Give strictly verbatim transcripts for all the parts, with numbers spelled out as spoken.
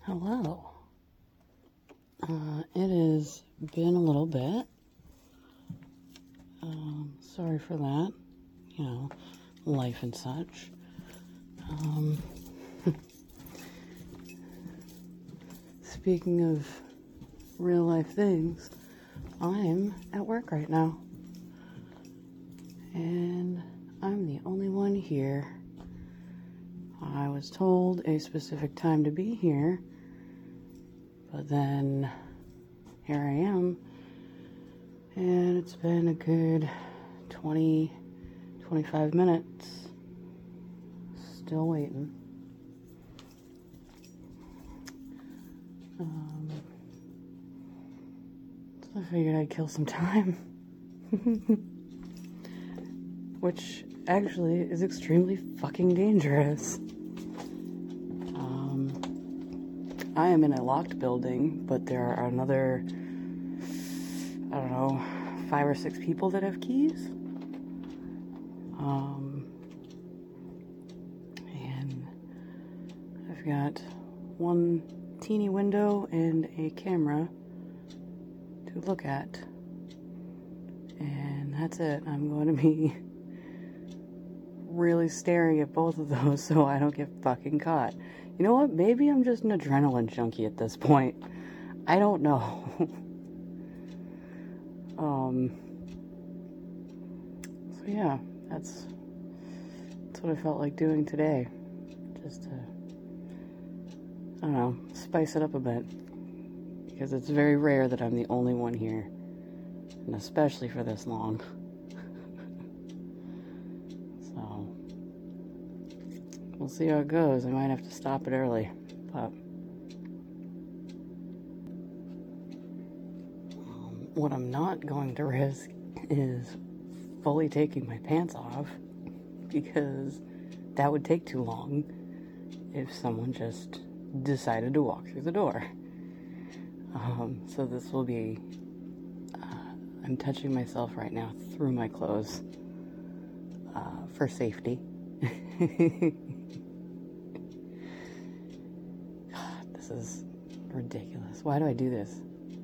Hello. Uh, it has been a little bit. Um, sorry for that. You know, life and such. Um, speaking of real life things, I'm at work right now. And I'm the only one here. I was told a specific time to be here, but then here I am, and it's been a good twenty, twenty-five minutes, still waiting. Um, so I figured I'd kill some time, which actually is extremely fucking dangerous. I am in a locked building, but there are another, I don't know, five or six people that have keys. Um, and I've got one teeny window and a camera to look at. And that's it. I'm going to be really staring at both of those so I don't get fucking caught. You know what? Maybe I'm just an adrenaline junkie at this point. I don't know. um. So yeah, that's that's what I felt like doing today. Just to, I don't know, spice it up a bit. Because it's very rare that I'm the only one here. And especially for this long. So we'll see how it goes. I might have to stop it early, but um, what I'm not going to risk is fully taking my pants off, because that would take too long if someone just decided to walk through the door. Um, so this will be, uh, I'm touching myself right now through my clothes uh, for safety. God, this is ridiculous. Why do I do this?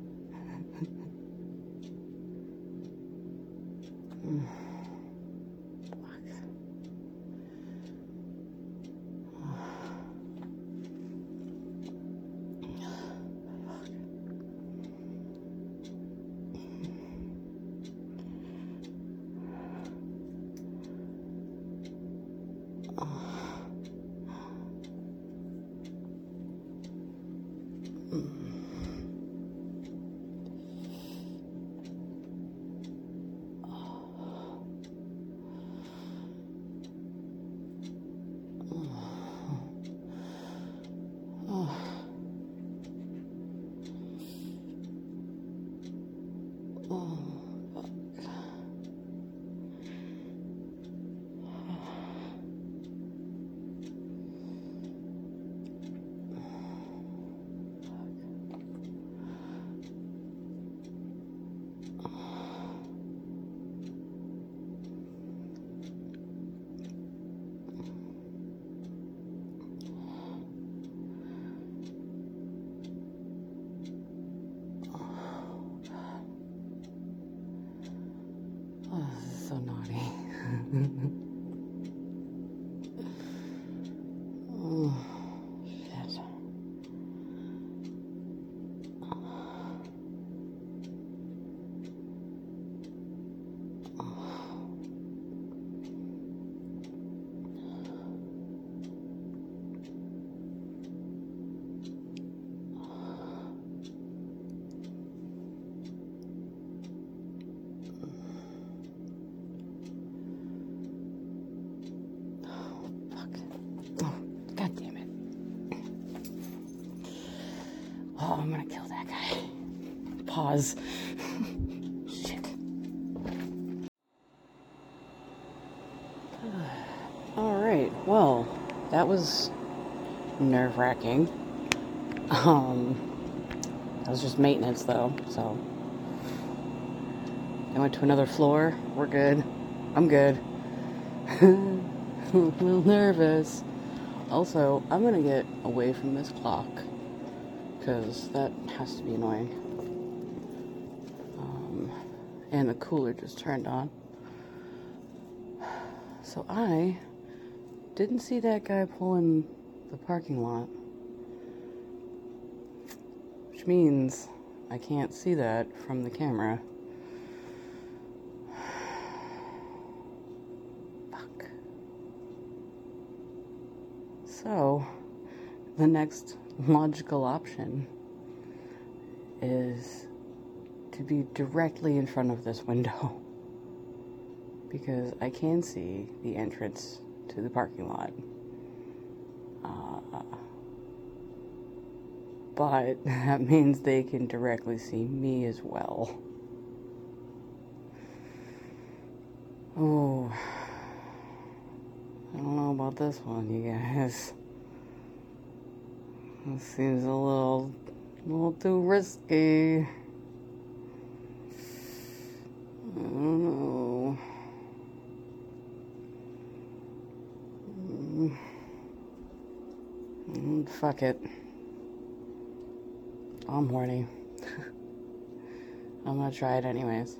Oh, this is so naughty. Oh, shit. Oh, I'm gonna kill that guy. Pause. Shit. Alright, well, that was nerve-wracking. Um, that was just maintenance, though, so. I went to another floor. We're good. I'm good. A little nervous. Also, I'm gonna get away from this clock because that has to be annoying. Um, and the cooler just turned on. So I didn't see that guy pull in the parking lot, which means I can't see that from the camera. Fuck. So, the next logical option is to be directly in front of this window, because I can see the entrance to the parking lot. Uh, but that means they can directly see me as well. Oh, I don't know about this one, you guys. This seems a little, a little too risky. I don't know. Mm. Mm, fuck it. I'm horny. I'm gonna try it anyways.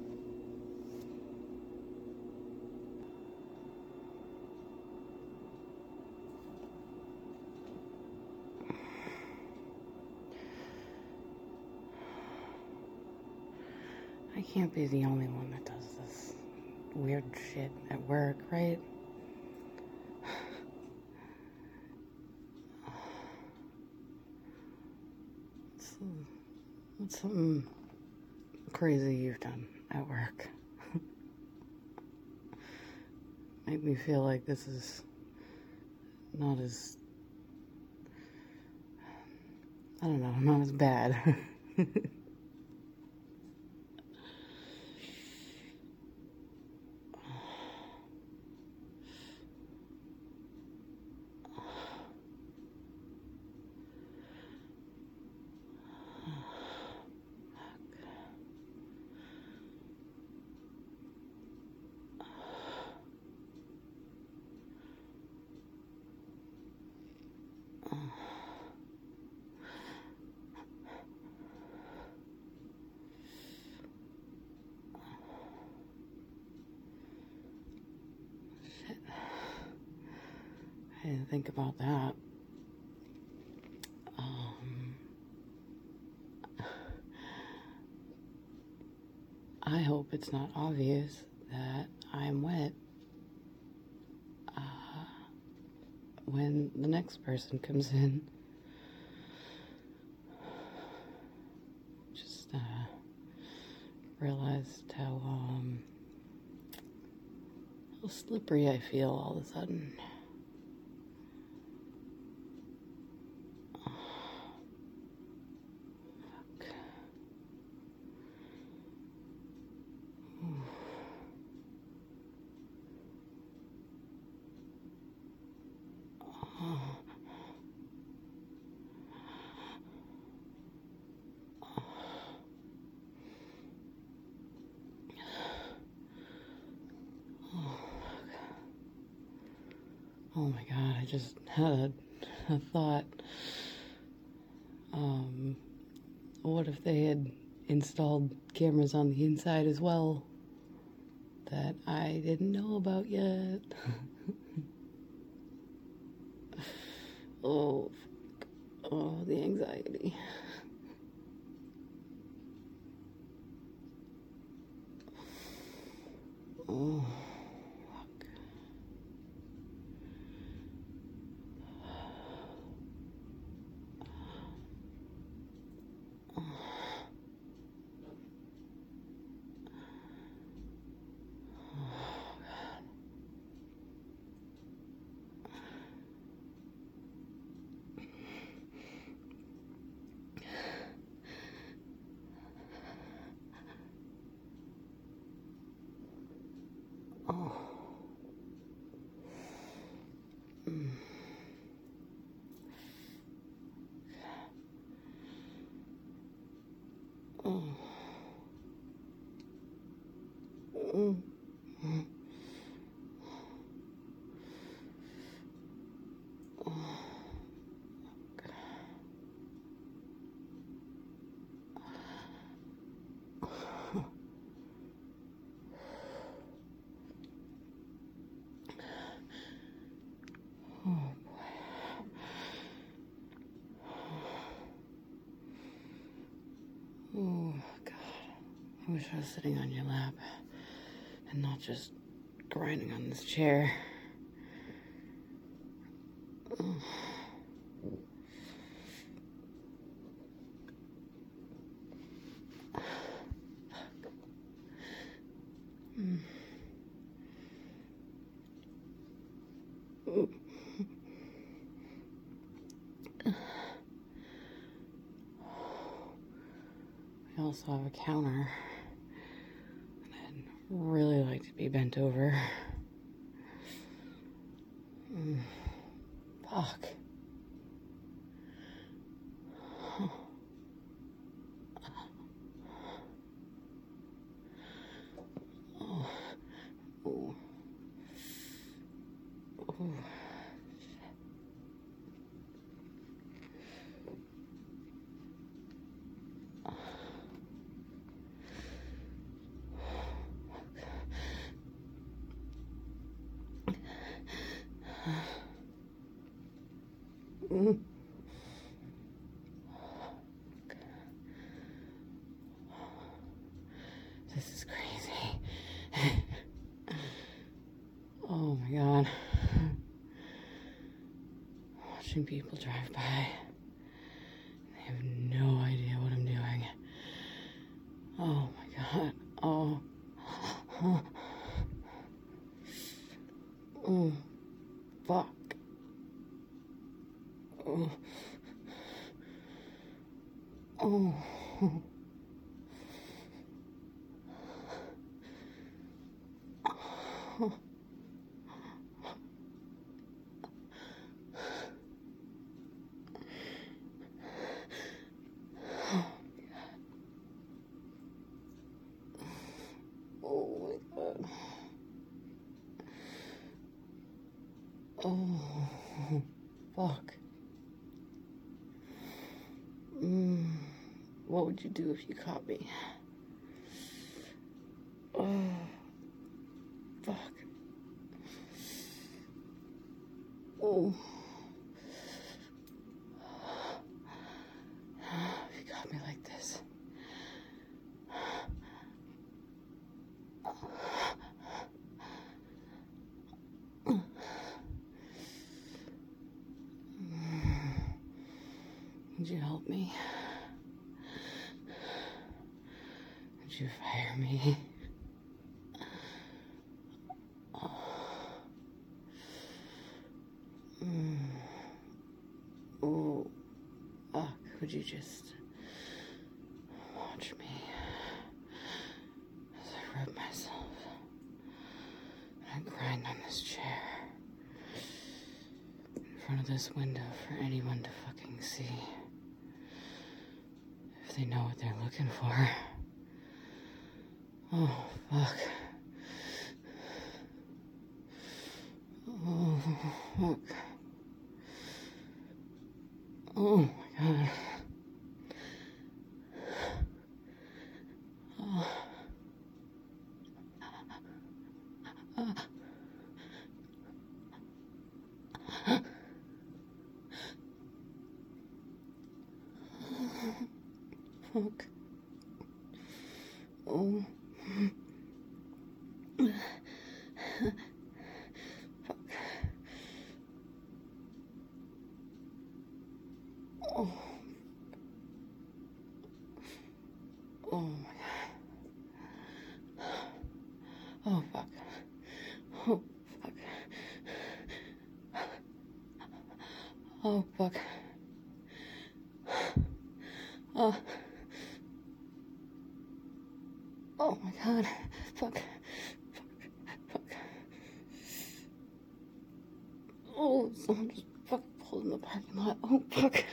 I can't be the only one that does this weird shit at work, right? What's, what's something crazy you've done at work? Make me feel like this is not as, I don't know, not as bad. I didn't think about that. Um, I hope it's not obvious that I'm wet uh, when the next person comes in. Just uh, realized how um, how slippery I feel all of a sudden. Oh my god, I just had a, a thought. Um, what if they had installed cameras on the inside as well that I didn't know about yet? Oh, oh, the anxiety. Oh. Oh. Mm. Oh. Mm. Mm. Oh. I wish I was sitting on your lap and not just grinding on this chair. Oh. Mm. We also have a counter, and I'd really like to be bent over. Mm. Fuck. Oh. Oh. Oh. Mm. This is crazy. Oh my god. Watching people drive by. They have no idea what I'm doing. Oh my god. Oh. Oh. Fuck. Oh. Oh. Oh. Oh my god. Oh, fuck. Mm. What would you do if you caught me? Oh, fuck. Oh. If you caught me like this. Would you help me? Would you fire me? Oh. Mm. Oh. Fuck. Would you just watch me as I rub myself and I grind on this chair in front of this window for anyone to fucking see? If they know what they're looking for. Oh, fuck. Oh, fuck. Oh, my God. Oh. Uh. Fuck. Oh. Fuck. Oh. Oh my god. Oh fuck. Oh fuck. Oh fuck. Oh. Oh my god. Fuck. Fuck. Fuck. Oh, someone just fuck pulled in the parking lot. Oh fuck.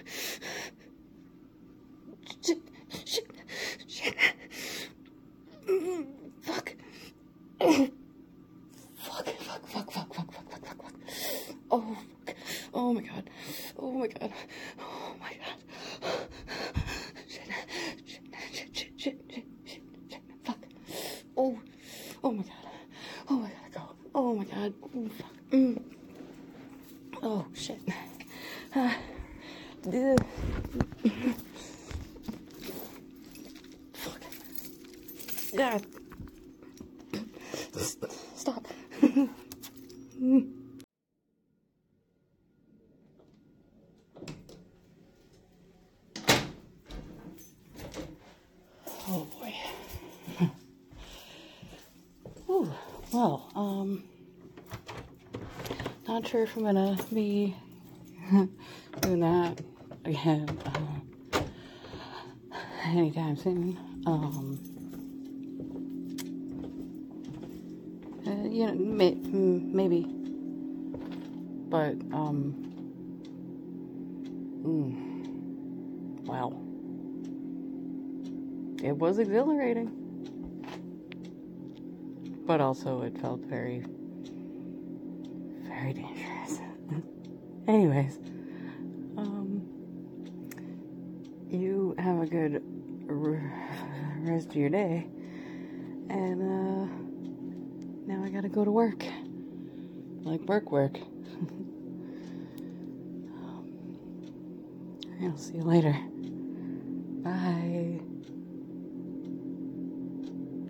Shit. Shit. Shit. Mm, fuck. Oh. Fuck. Fuck. Fuck. Fuck. Fuck. Fuck. Fuck. Fuck. Fuck. Oh. Fuck. Oh my god. Oh my god. Oh my god. Shit. Shit. Shit. Shit. Shit. Shit. Shit. Shit. Fuck. Oh. Oh my god. Oh, I gotta go. Oh my god. Oh fuck. Mm. Oh shit. Uh, fuck. Yeah. Stop. Oh boy. Ooh, well, um, not sure if I'm gonna be doing that again uh, anytime soon. Um, uh, you know, may, maybe, but um, mm, wow, it was exhilarating, but also it felt very, very dangerous. Anyways, um, you have a good r- rest of your day, and uh, now I gotta go to work, like work, work. I'll see you later. Bye.